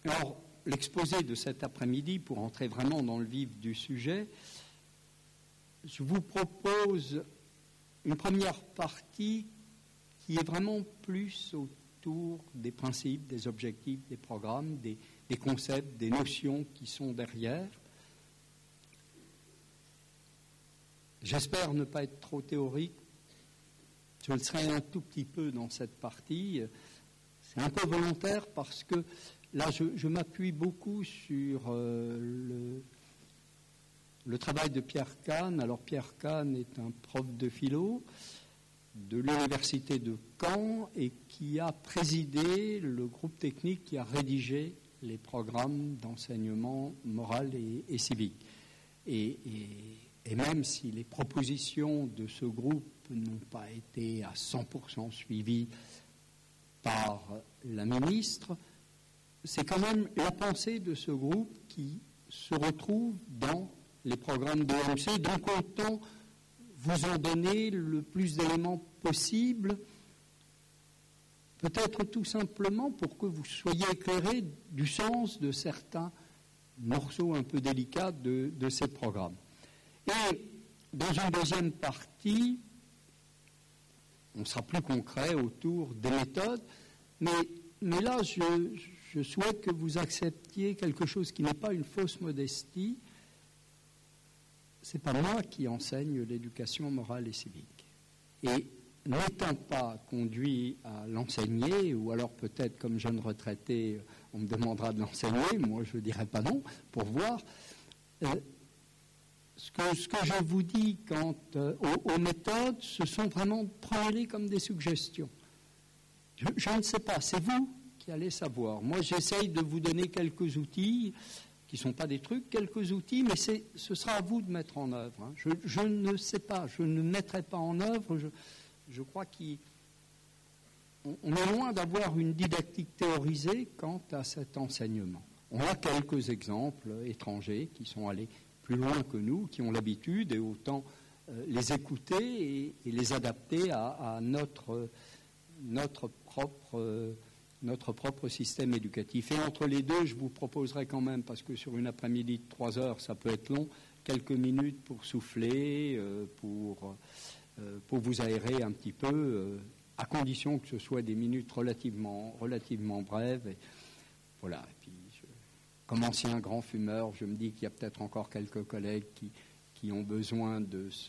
Alors, l'exposé de cet après-midi, pour entrer vraiment dans le vif du sujet, je vous propose une première partie qui est vraiment plus autour des principes, des objectifs, des programmes, des concepts, des notions qui sont derrière. J'espère ne pas être trop théorique. Je le serai un tout petit peu dans cette partie. C'est un peu volontaire parce que là, je m'appuie beaucoup sur le travail de Pierre Kahn. Alors, Pierre Kahn est un prof de philo de l'université de Caen et qui a présidé le groupe technique qui a rédigé les programmes d'enseignement moral et civique. Et même si les propositions de ce groupe n'ont pas été à 100% suivies par la ministre, c'est quand même la pensée de ce groupe qui se retrouve dans les programmes de l'OMC. Donc autant vous en donner le plus d'éléments possible, peut-être tout simplement pour que vous soyez éclairés du sens de certains morceaux un peu délicats de ces programmes. Et dans une deuxième partie, on sera plus concret autour des méthodes, mais là, je souhaite que vous acceptiez quelque chose qui n'est pas une fausse modestie. Ce n'est pas moi qui enseigne l'éducation morale et civique. Et n'étant pas conduit à l'enseigner, ou alors peut-être comme jeune retraité, on me demandera de l'enseigner, moi je ne dirais pas non, pour voir. Ce que je vous dis quant aux méthodes, ce sont vraiment, prenez-les comme des suggestions. Je ne sais pas, c'est vous qui allez savoir. Moi, j'essaye de vous donner quelques outils, qui ne sont pas des trucs, quelques outils, mais ce sera à vous de mettre en œuvre. Hein. Je ne sais pas, je ne mettrai pas en œuvre. Je crois qu'on est loin d'avoir une didactique théorisée quant à cet enseignement. On a quelques exemples étrangers qui sont allés plus loin que nous, qui ont l'habitude, et autant les écouter et les adapter à notre propre système éducatif. Et entre les deux, je vous proposerai quand même, parce que sur une après-midi de 3 heures, ça peut être long, quelques minutes pour souffler, pour vous aérer un petit peu, à condition que ce soit des minutes relativement brèves. Et voilà. Et puis, comme ancien grand fumeur, je me dis qu'il y a peut-être encore quelques collègues qui ont besoin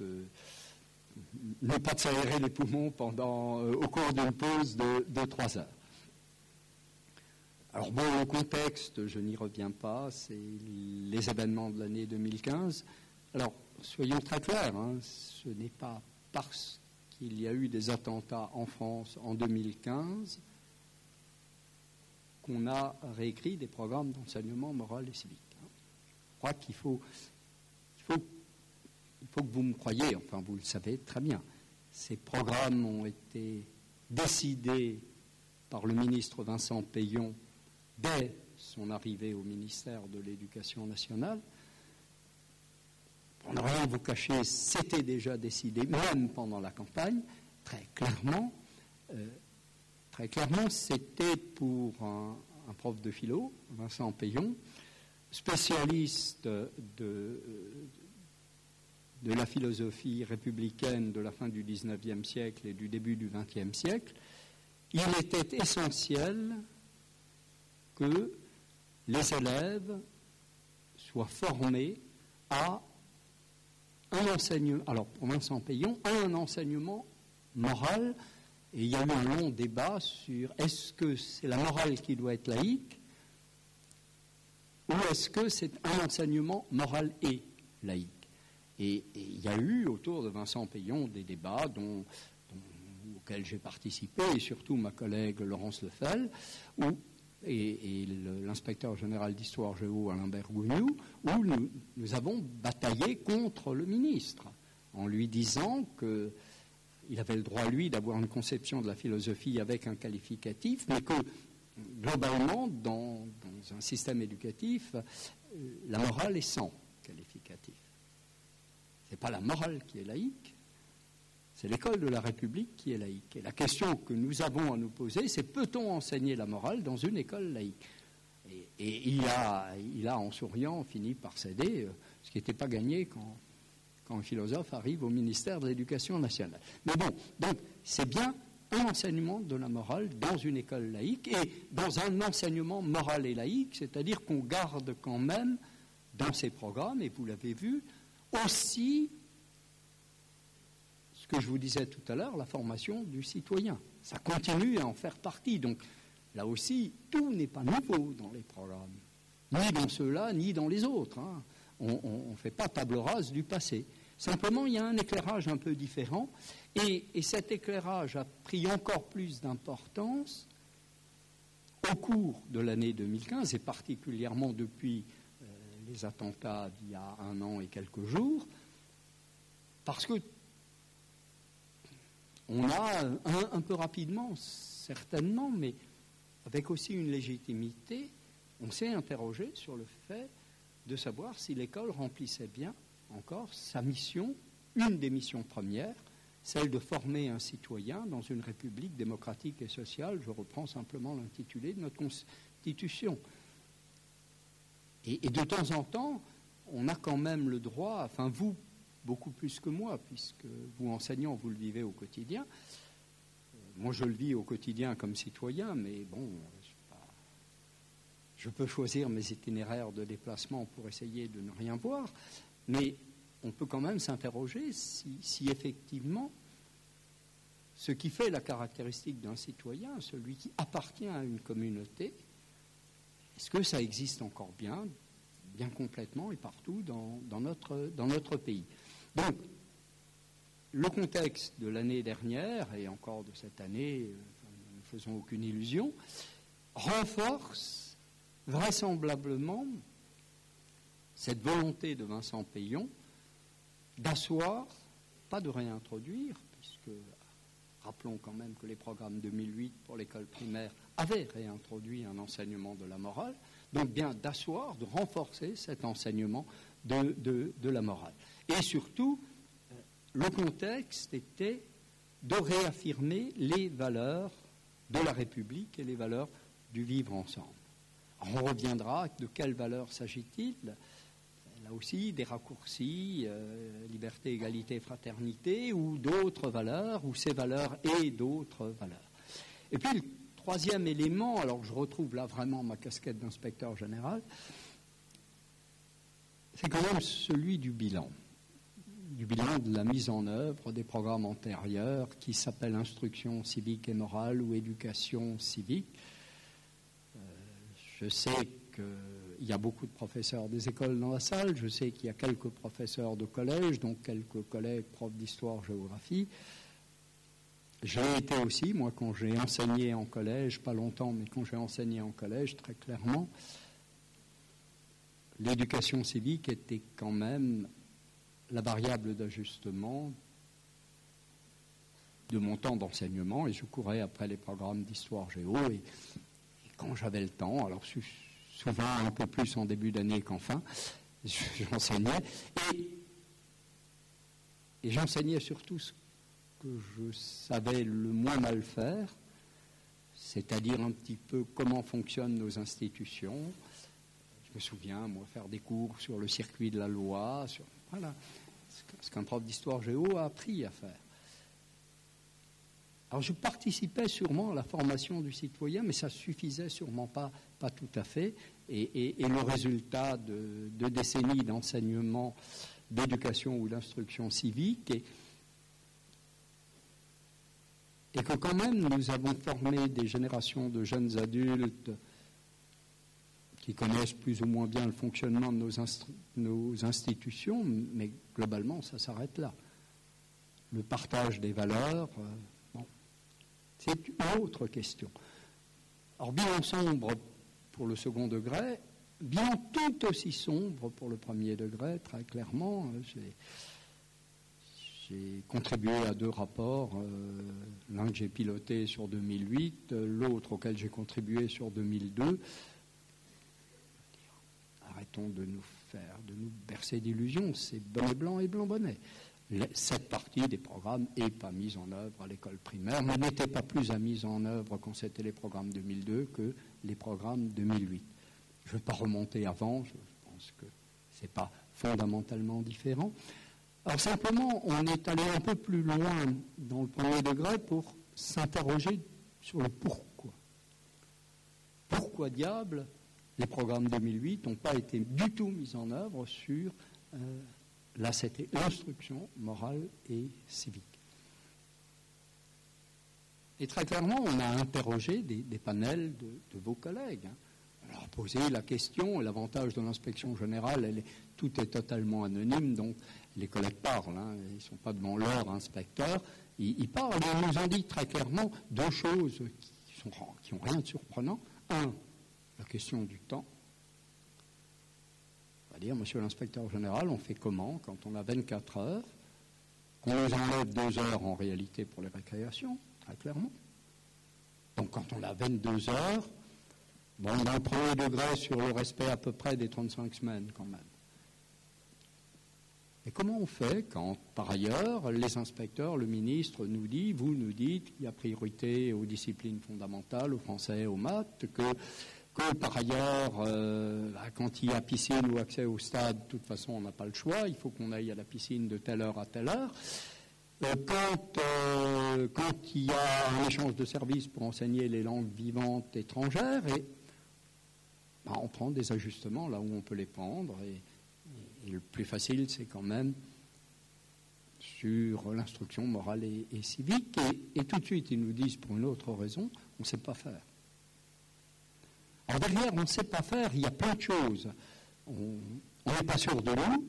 ne pas de s'aérer les poumons au cours d'une pause de 3 heures. Alors bon, le contexte, je n'y reviens pas, c'est les événements de l'année 2015. Alors, soyons très clairs, hein, ce n'est pas parce qu'il y a eu des attentats en France en 2015 qu'on a réécrit des programmes d'enseignement moral et civique. Je crois qu'il faut que vous me croyiez, enfin vous le savez très bien. Ces programmes ont été décidés par le ministre Vincent Peillon dès son arrivée au ministère de l'Éducation nationale. Pour ne rien vous cacher, c'était déjà décidé, même pendant la campagne, très clairement. C'était pour un prof de philo, Vincent Peillon, spécialiste de la philosophie républicaine de la fin du XIXe siècle et du début du XXe siècle. Il était essentiel que les élèves soient formés à un enseignement, alors pour Vincent Peillon, un enseignement moral. Et il y a eu un long débat sur est-ce que c'est la morale qui doit être laïque ou est-ce que c'est un enseignement moral et laïque. Et il y a eu autour de Vincent Peillon des débats auxquels j'ai participé, et surtout ma collègue Laurence Lefel, et l'inspecteur général d'histoire géo Alain Bergogneau, où nous avons bataillé contre le ministre, en lui disant qu'il avait le droit, lui, d'avoir une conception de la philosophie avec un qualificatif, mais que, globalement, dans un système éducatif, la morale est sans qualificatif. Ce n'est pas la morale qui est laïque, c'est l'école de la République qui est laïque. Et la question que nous avons à nous poser, c'est peut-on enseigner la morale dans une école laïque ? Et il a, en souriant, fini par céder, ce qui n'était pas gagné quand un philosophe arrive au ministère de l'Éducation nationale. Mais bon, donc c'est bien un enseignement de la morale dans une école laïque et dans un enseignement moral et laïque, c'est-à-dire qu'on garde quand même dans ces programmes, et vous l'avez vu, aussi ce que je vous disais tout à l'heure, la formation du citoyen. Ça continue à en faire partie. Donc là aussi, tout n'est pas nouveau dans les programmes, ni dans ceux-là, ni dans les autres. Hein. On ne fait pas table rase du passé. Simplement, il y a un éclairage un peu différent, et cet éclairage a pris encore plus d'importance au cours de l'année 2015, et particulièrement depuis les attentats d'il y a 1 an et quelques jours, parce que on a un peu rapidement, certainement, mais avec aussi une légitimité, on s'est interrogé sur le fait de savoir si l'école remplissait bien encore sa mission, une des missions premières, celle de former un citoyen dans une république démocratique et sociale. Je reprends simplement l'intitulé de notre Constitution. Et de temps en temps, on a quand même le droit, enfin vous, beaucoup plus que moi, puisque vous enseignants, vous le vivez au quotidien. Moi, je le vis au quotidien comme citoyen, mais bon, je peux choisir mes itinéraires de déplacement pour essayer de ne rien voir, mais on peut quand même s'interroger si effectivement ce qui fait la caractéristique d'un citoyen, celui qui appartient à une communauté, est-ce que ça existe encore bien complètement et partout dans notre pays. Donc, le contexte de l'année dernière, et encore de cette année, ne faisons aucune illusion, renforce vraisemblablement cette volonté de Vincent Peillon d'asseoir, pas de réintroduire, puisque rappelons quand même que les programmes 2008 pour l'école primaire avaient réintroduit un enseignement de la morale, donc bien d'asseoir, de renforcer cet enseignement de la morale. Et surtout, le contexte était de réaffirmer les valeurs de la République et les valeurs du vivre ensemble. Alors on reviendra, de quelles valeurs s'agit-il ? Là aussi, des raccourcis, liberté, égalité, fraternité, ou d'autres valeurs, ou ces valeurs et d'autres valeurs. Et puis, le troisième élément, alors je retrouve là vraiment ma casquette d'inspecteur général, c'est quand même celui du bilan de la mise en œuvre des programmes antérieurs qui s'appellent instruction civique et morale ou éducation civique. Je sais qu'il y a beaucoup de professeurs des écoles dans la salle, je sais qu'il y a quelques professeurs de collège, donc quelques collègues profs d'histoire-géographie. J'ai été aussi, moi, quand j'ai enseigné en collège, pas longtemps, mais quand j'ai enseigné en collège, très clairement, l'éducation civique était quand même la variable d'ajustement de mon temps d'enseignement, et je courais après les programmes d'histoire-géo, et quand j'avais le temps, alors souvent un peu plus en début d'année qu'en fin, j'enseignais, et j'enseignais surtout ce que je savais le moins mal faire, c'est-à-dire un petit peu comment fonctionnent nos institutions. Je me souviens, moi, faire des cours sur le circuit de la loi, voilà, ce qu'un prof d'histoire géo a appris à faire. Alors je participais sûrement à la formation du citoyen, mais ça suffisait sûrement pas tout à fait. Et le résultat de décennies d'enseignement, d'éducation ou d'instruction civique, et que quand même nous avons formé des générations de jeunes adultes qui connaissent plus ou moins bien le fonctionnement de nos institutions, mais globalement ça s'arrête là. Le partage des valeurs, c'est une autre question. Alors, bilan sombre pour le second degré, bilan tout aussi sombre pour le premier degré, très clairement. J'ai contribué à 2 rapports, l'un que j'ai piloté sur 2008, l'autre auquel j'ai contribué sur 2002. Arrêtons de nous bercer d'illusions, c'est bonnet blanc et blanc bonnet. Cette partie des programmes n'est pas mise en œuvre à l'école primaire, mais n'était pas plus mise en œuvre quand c'était les programmes 2002 que les programmes 2008. Je ne vais pas remonter avant, je pense que ce n'est pas fondamentalement différent. Alors simplement, on est allé un peu plus loin dans le premier degré pour s'interroger sur le pourquoi. Pourquoi diable les programmes 2008 n'ont pas été du tout mis en œuvre sur l'instruction morale et civique. Et très clairement, on a interrogé des panels de vos collègues. On leur a posé la question, et l'avantage de l'inspection générale, tout est totalement anonyme, donc les collègues parlent, ils ne sont pas devant leur inspecteur, ils parlent, et ils nous ont dit très clairement deux choses qui n'ont rien de surprenant. Un, la question du temps. On va dire, monsieur l'inspecteur général, on fait comment quand on a 24 heures, qu'on nous enlève 2 heures en réalité pour les récréations, très clairement. Donc quand on a 22 heures, bon, on a un premier degré sur le respect à peu près des 35 semaines quand même. Et comment on fait quand, par ailleurs, les inspecteurs, le ministre vous nous dites qu'il y a priorité aux disciplines fondamentales, aux français, aux maths, que par ailleurs, quand il y a piscine ou accès au stade, de toute façon, on n'a pas le choix, il faut qu'on aille à la piscine de telle heure à telle heure. Quand il y a un échange de services pour enseigner les langues vivantes étrangères, on prend des ajustements là où on peut les prendre, et le plus facile, c'est quand même sur l'instruction morale et civique. Et tout de suite, ils nous disent, pour une autre raison, on ne sait pas faire. Alors derrière, on ne sait pas faire, il y a plein de choses. On n'est pas sûr de nous,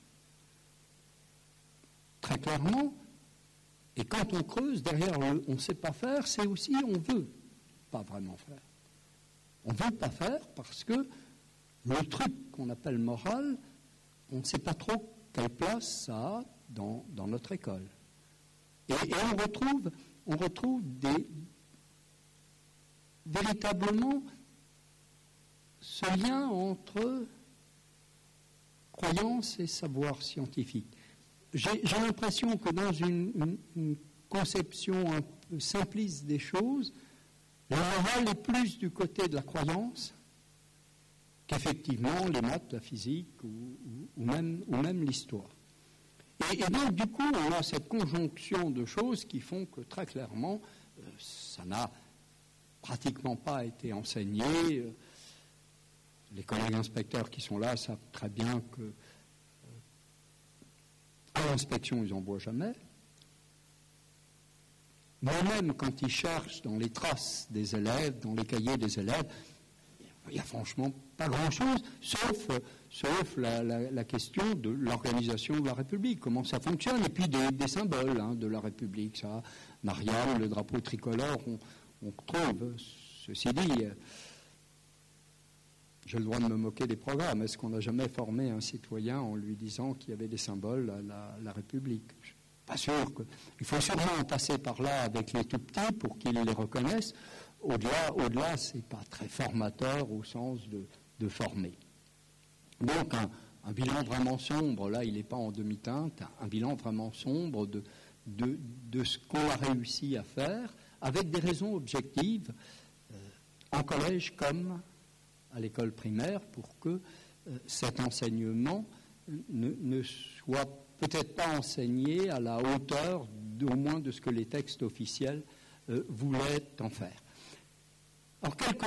très clairement. Et quand on creuse, derrière on ne sait pas faire, c'est aussi on ne veut pas vraiment faire. On ne veut pas faire parce que le truc qu'on appelle moral, on ne sait pas trop quelle place ça a dans notre école. Et on retrouve véritablement ce lien entre croyance et savoir scientifique. J'ai l'impression que dans une conception un peu simpliste des choses, la morale est plus du côté de la croyance qu'effectivement les maths, la physique ou même l'histoire. Et donc, du coup, on a cette conjonction de choses qui font que, très clairement, ça n'a pratiquement pas été enseigné. Les collègues inspecteurs qui sont là savent très bien que à l'inspection, ils n'en voient jamais. Moi-même, quand ils cherchent dans les traces des élèves, dans les cahiers des élèves, il n'y a franchement pas grand-chose, sauf la question de l'organisation de la République, comment ça fonctionne, et puis des symboles de la République. Ça, Marianne, le drapeau tricolore, on trouve. Ceci dit, j'ai le droit de me moquer des programmes. Est-ce qu'on n'a jamais formé un citoyen en lui disant qu'il y avait des symboles à la République ? Je ne suis pas sûr. Il faut sûrement passer par là avec les tout-petits pour qu'ils les reconnaissent. Au-delà, ce n'est pas très formateur au sens de former. Donc, un bilan vraiment sombre, là, il n'est pas en demi-teinte, un bilan vraiment sombre de ce qu'on a réussi à faire, avec des raisons objectives, en collège comme à l'école primaire, pour que cet enseignement ne soit peut-être pas enseigné à la hauteur au moins de ce que les textes officiels voulaient en faire. Alors,